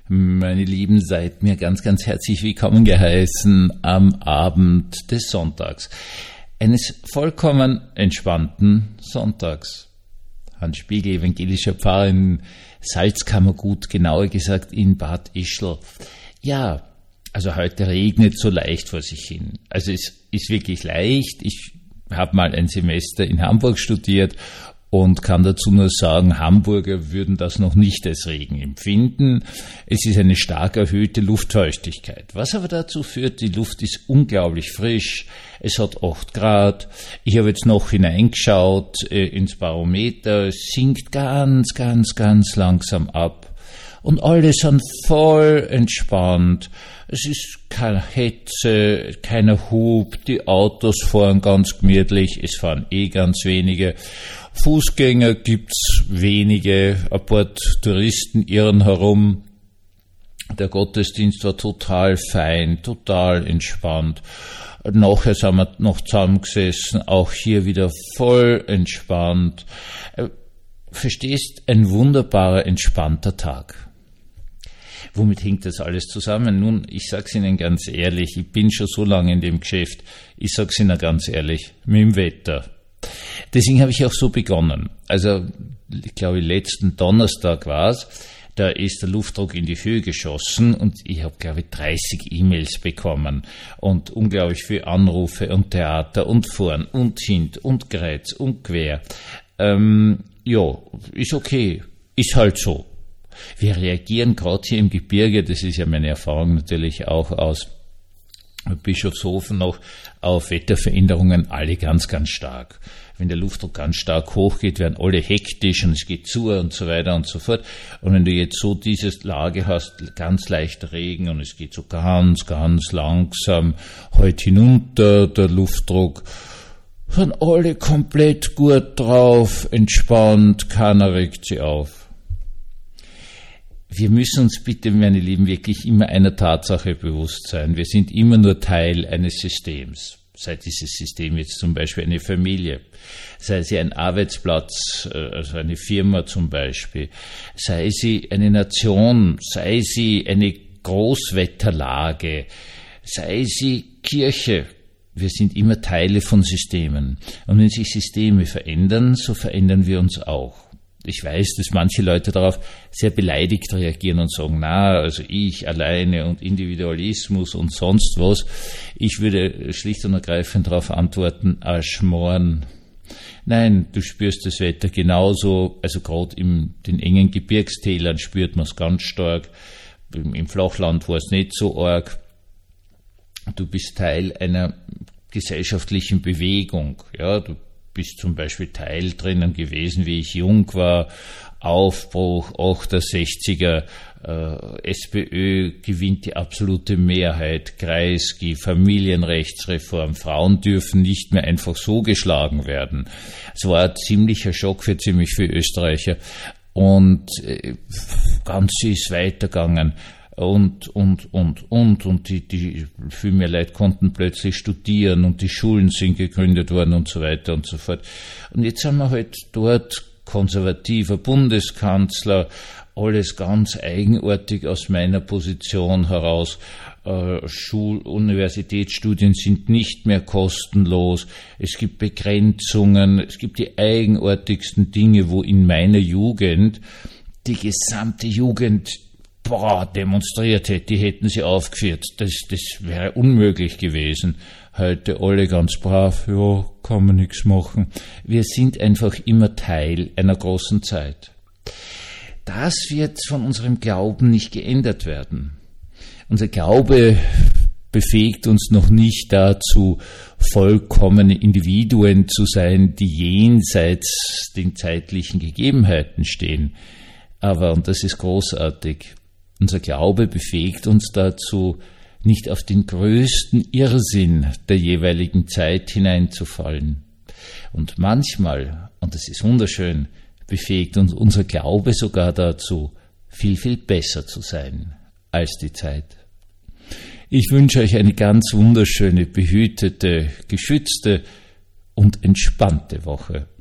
Meine Lieben, seid mir ganz, ganz herzlich willkommen geheißen am Abend des Sonntags. Eines vollkommen entspannten Sonntags. Hans Spiegel, evangelischer Pfarrer in Salzkammergut, genauer gesagt in Bad Ischl. Ja, also heute regnet so leicht vor sich hin. Also es ist wirklich leicht. Ich habe mal ein Semester in Hamburg studiert und kann dazu nur sagen, Hamburger würden das noch nicht als Regen empfinden. Es ist eine stark erhöhte Luftfeuchtigkeit. Was aber dazu führt, die Luft ist unglaublich frisch. Es hat 8 Grad. Ich habe jetzt noch hineingeschaut ins Barometer. Es sinkt ganz, ganz, ganz langsam ab. Und alle sind voll entspannt. Es ist keine Hetze, keiner Hub. Die Autos fahren ganz gemütlich. Es fahren ganz wenige. Fußgänger gibt's wenige, ein paar Touristen irren herum. Der Gottesdienst war total fein, total entspannt. Nachher sind wir noch zusammengesessen, auch hier wieder voll entspannt. Verstehst, ein wunderbarer, entspannter Tag. Womit hängt das alles zusammen? Nun, ich sag's Ihnen ganz ehrlich, ich bin schon so lange in dem Geschäft, ich sag's Ihnen ganz ehrlich, mit dem Wetter. Deswegen habe ich auch so begonnen. Also, ich glaube, letzten Donnerstag war's, da ist der Luftdruck in die Höhe geschossen und ich habe, glaube ich, 30 E-Mails bekommen und unglaublich viele Anrufe und Theater und vorn und hint und kreuz und quer. Ja, ist okay, ist halt so. Wir reagieren gerade hier im Gebirge, das ist ja meine Erfahrung natürlich auch aus Bischofshofen noch, auf Wetterveränderungen alle ganz, ganz stark. Wenn der Luftdruck ganz stark hochgeht, werden alle hektisch und es geht zu und so weiter und so fort. Und wenn du jetzt so diese Lage hast, ganz leicht Regen und es geht so ganz, ganz langsam heute hinunter, der Luftdruck, sind alle komplett gut drauf, entspannt, keiner regt sie auf. Wir müssen uns bitte, meine Lieben, wirklich immer einer Tatsache bewusst sein. Wir sind immer nur Teil eines Systems. Sei dieses System jetzt zum Beispiel eine Familie, sei sie ein Arbeitsplatz, also eine Firma zum Beispiel, sei sie eine Nation, sei sie eine Großwetterlage, sei sie Kirche. Wir sind immer Teile von Systemen. Und wenn sich Systeme verändern, so verändern wir uns auch. Ich weiß, dass manche Leute darauf sehr beleidigt reagieren und sagen, also ich alleine und Individualismus und sonst was. Ich würde schlicht und ergreifend darauf antworten, Schmoren. Nein, du spürst das Wetter genauso, also gerade in den engen Gebirgstälern spürt man es ganz stark. Im Flachland war es nicht so arg. Du bist Teil einer gesellschaftlichen Bewegung, ja, du bist zum Beispiel Teil drinnen gewesen, wie ich jung war, Aufbruch, 68er, SPÖ gewinnt die absolute Mehrheit, Kreisky, Familienrechtsreform, Frauen dürfen nicht mehr einfach so geschlagen werden. Es war ein ziemlicher Schock für ziemlich viele Österreicher und ganz ist weitergegangen. Und die viel mehr Leute konnten plötzlich studieren und die Schulen sind gegründet worden und so weiter und so fort. Und jetzt haben wir halt dort konservativer Bundeskanzler, alles ganz eigenartig aus meiner Position heraus. Universitätsstudien sind nicht mehr kostenlos. Es gibt Begrenzungen. Es gibt die eigenartigsten Dinge, wo in meiner Jugend die gesamte Jugend demonstriert hätte, die hätten sie aufgeführt. Das wäre unmöglich gewesen. Heute alle ganz brav, ja, kann man nichts machen. Wir sind einfach immer Teil einer großen Zeit. Das wird von unserem Glauben nicht geändert werden. Unser Glaube befähigt uns noch nicht dazu, vollkommene Individuen zu sein, die jenseits den zeitlichen Gegebenheiten stehen. Aber, und das ist großartig, unser Glaube befähigt uns dazu, nicht auf den größten Irrsinn der jeweiligen Zeit hineinzufallen. Und manchmal, und das ist wunderschön, befähigt uns unser Glaube sogar dazu, viel, viel besser zu sein als die Zeit. Ich wünsche euch eine ganz wunderschöne, behütete, geschützte und entspannte Woche.